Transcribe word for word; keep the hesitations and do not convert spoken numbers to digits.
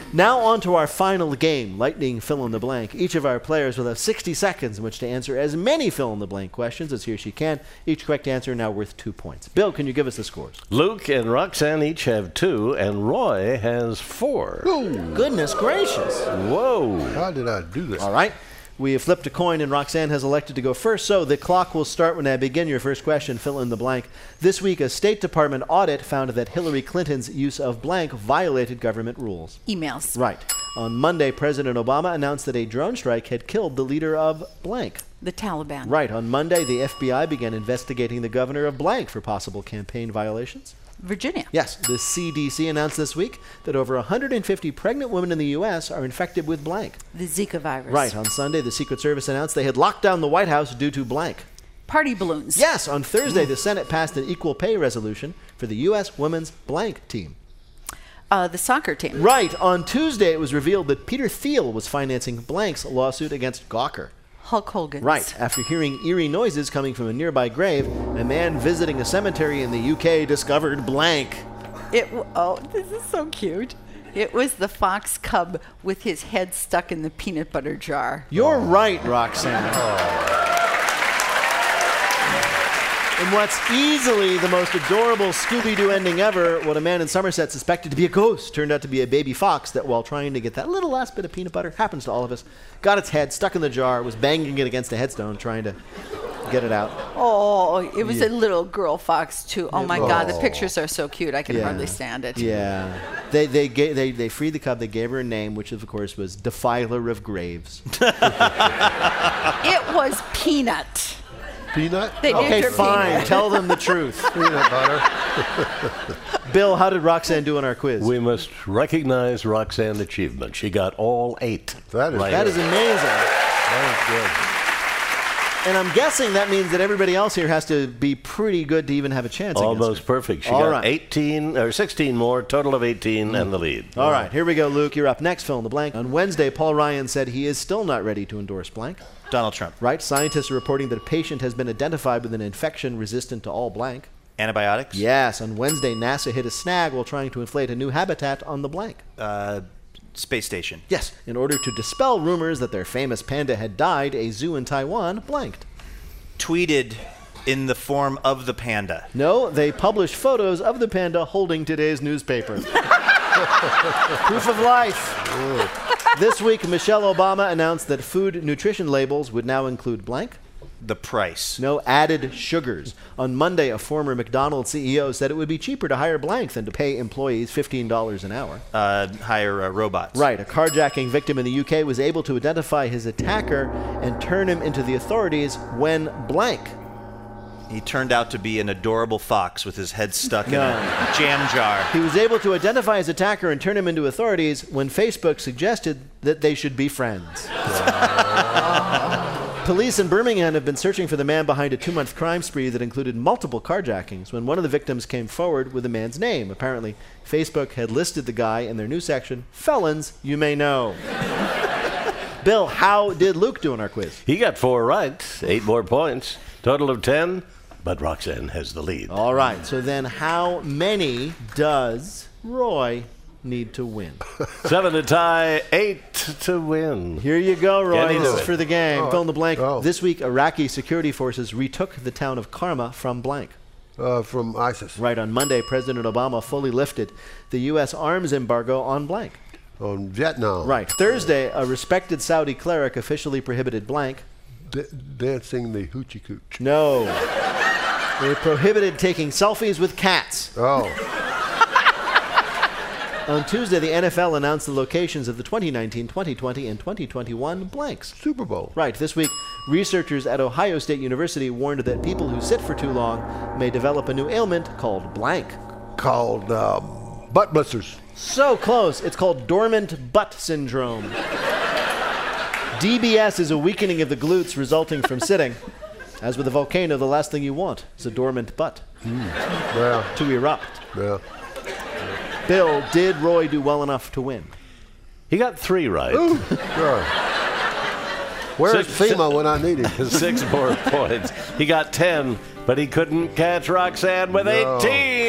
Now on to our final game, Lightning Fill in the Blank. Each of our players will have sixty seconds in which to answer as many fill in the blank questions as he or she can. Each correct answer now worth two points. Bill, can you give us the scores? Luke and Roxanne each have two, and Roy has four. Ooh, goodness gracious. Whoa. How did I do this? All right. We have flipped a coin, and Roxanne has elected to go first, so the clock will start when I begin your first question. Fill in the blank. This week, a State Department audit found that Hillary Clinton's use of blank violated government rules. Emails. Right. On Monday, President Obama announced that a drone strike had killed the leader of blank. The Taliban. Right. On Monday, the F B I began investigating the governor of blank for possible campaign violations. Virginia. Yes, the C D C announced this week that over one hundred fifty pregnant women in the U S are infected with blank. The Zika virus. Right. On Sunday, the Secret Service announced they had locked down the White House due to blank. Party balloons. Yes, on Thursday, the Senate passed an equal pay resolution for the U S women's blank team. Uh, the soccer team. Right. On Tuesday, it was revealed that Peter Thiel was financing blank's lawsuit against Gawker. Hulk Hogan. Right. After hearing eerie noises coming from a nearby grave, a man visiting a cemetery in the U K discovered blank. It. W- oh, this is so cute. It was the fox cub with his head stuck in the peanut butter jar. You're oh. right, Roxanne. Oh. In what's easily the most adorable Scooby-Doo ending ever, what a man in Somerset suspected to be a ghost turned out to be a baby fox that, while trying to get that little last bit of peanut butter, happens to all of us, got its head stuck in the jar, was banging it against a headstone trying to get it out. Oh, it was Yeah. a little girl fox, too. Oh, my Oh. God, the pictures are so cute. I can Yeah. hardly stand it. Yeah. They they, ga- they they freed the cub. They gave her a name, which, of course, was Defiler of Graves. It was Peanut. Peanut? They named Okay, her fine. Peanut. Tell them the truth. Peanut butter. Bill, how did Roxanne do on our quiz? We must recognize Roxanne's achievement. She got all eight. That is right. That is amazing. That is good. And I'm guessing that means that everybody else here has to be pretty good to even have a chance against Almost her. perfect. She All got right. eighteen or sixteen more, total of eighteen, and the lead. All right, here we go, Luke. You're up next. Fill in the blank. On Wednesday, Paul Ryan said he is still not ready to endorse blank. Donald Trump. Right. Scientists are reporting that a patient has been identified with an infection resistant to all blank. Antibiotics? Yes. On Wednesday, NASA hit a snag while trying to inflate a new habitat on the blank. Uh, space station. Yes. In order to dispel rumors that their famous panda had died, a zoo in Taiwan blanked. Tweeted in the form of the panda. No, they published photos of the panda holding today's newspaper. Proof of life. This week, Michelle Obama announced that food nutrition labels would now include blank. The price. No added sugars. On Monday, a former McDonald's C E O said it would be cheaper to hire blank than to pay employees fifteen dollars an hour. Uh, hire uh, robots. Right. A carjacking victim in the U K was able to identify his attacker and turn him into the authorities when blank. He turned out to be an adorable fox with his head stuck No. in a jam jar. He was able to identify his attacker and turn him into authorities when Facebook suggested that they should be friends. Police in Birmingham have been searching for the man behind a two-month crime spree that included multiple carjackings when one of the victims came forward with the man's name. Apparently, Facebook had listed the guy in their news section, Felons You May Know. Bill, how did Luke do in our quiz? He got four right, eight more points, total of ten, but Roxanne has the lead. All right, so then how many does Roy need to win? Seven to tie, eight to win. Here you go, Roy. Can he This do is it? for the game. Oh. Fill in the blank. Oh. This week, Iraqi security forces retook the town of Karma from blank. Uh, from ISIS. Right, on Monday, President Obama fully lifted the U S arms embargo on blank. On Vietnam. Right. Thursday, a respected Saudi cleric officially prohibited blank. D- dancing the hoochie cooch. No. They prohibited taking selfies with cats. Oh. On Tuesday, the N F L announced the locations of the twenty nineteen, twenty twenty, and twenty twenty-one blanks. Super Bowl. Right. This week, researchers at Ohio State University warned that people who sit for too long may develop a new ailment called blank. Called um, butt blisters. So close. It's called dormant butt syndrome. D B S is a weakening of the glutes resulting from sitting. As with a volcano, the last thing you want is a dormant butt Yeah. to erupt. Yeah. Bill, did Roy do well enough to win? He got three right. Ooh, sure. Where's Six- FEMA when I need him? Six more points. He got ten, but he couldn't catch Roxanne with No. eighteen.